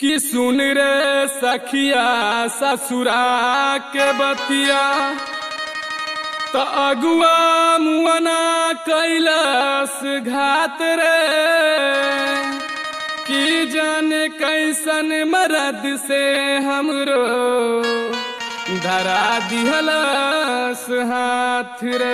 कि सुन रे सखिया ससुरा के बतिया त अगुआ मुअना कैलाश घात रे कि जाने कैसन मरद से हमरो धरा दिहलस हाथ रे।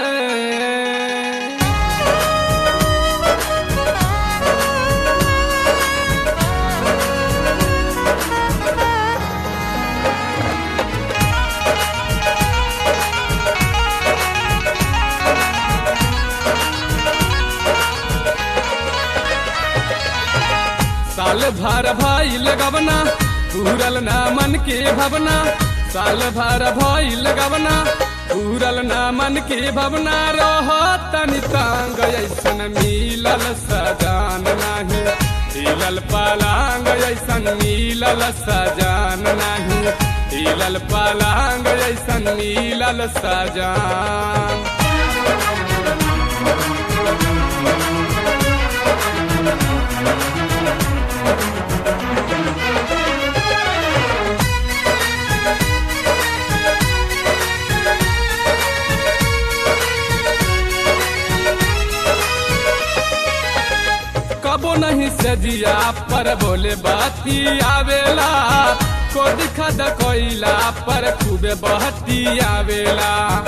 साल भर भाई लगवना पूरल ना मन के भवना, साल भर भाई लगवना पूरल ना मन के भवना। रहो तनि तांग ऐसन मिलल सजान नाही, हिलल पलांग ऐसन मिलल सजान नाही, हिलल पलांग ऐसन मिलल सजान। कबो नहीं सजिया पर बोले बाती आवेला, को दिखा द कोइला पर खूबे बहती आवेला।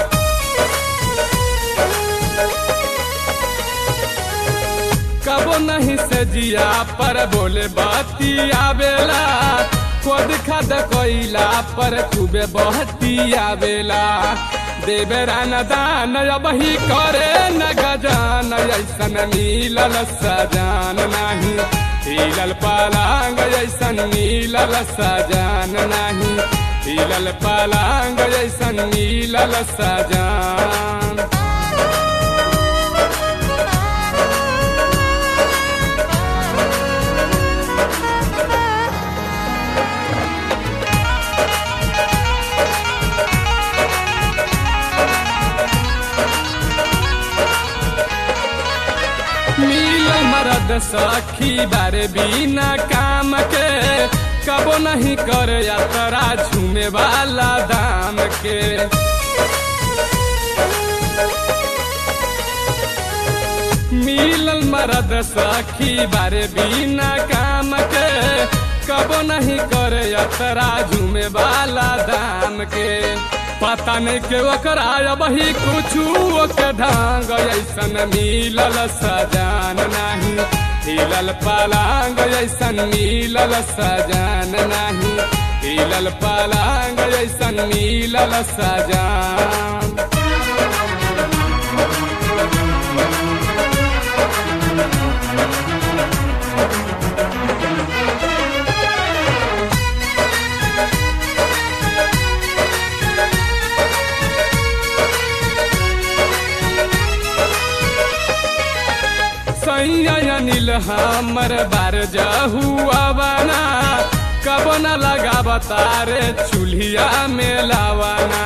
कबो नहीं सजिया पर बोले बाती आवेला, को दिखा द कोइला पर खूबे बहती आवेला। देवरा न दान अबही करे न गजान ऐसन मिलल सजान नाही, हिलल पलांग ऐसन मिलल सजान नाही, हिलल पलांग ऐसन मिलल सजान। मिलल मरद सखी बारे बिना काम के, कबो नहीं कर यात्रा झूमे वाला दाम के। मिलल मरद सखी बारे बिना काम के, कबो नहीं कर यात्रा झूमे वाला दाम के। पता नहीं के ओकरा अबही कुछ के ढंग ऐसन मिलल सजान नाही, हिलल पलांग ऐसन मिलल सजान नाही, हिलल पलांग ऐसन मिलल सजान। सैया नील हमर बार जहुआ बना, कबो न लगाब तारे चूल्हिया में लावाना।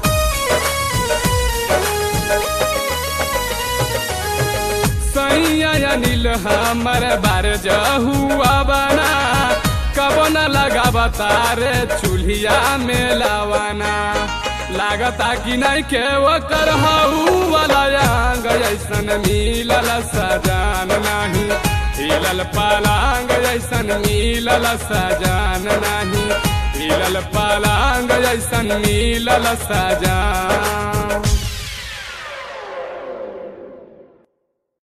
सैया नील हमर बार जहुआ बना, कबो न लगाब तारे चूल्हिया में लावाना। लागता कि नहीं के ओकर हऊ वाला अंग ऐसन मिलल सजान नाही, हिलल पलांग ऐसन मिलल सजान नाही, हिलल पलांग ऐसन मिलल सजान।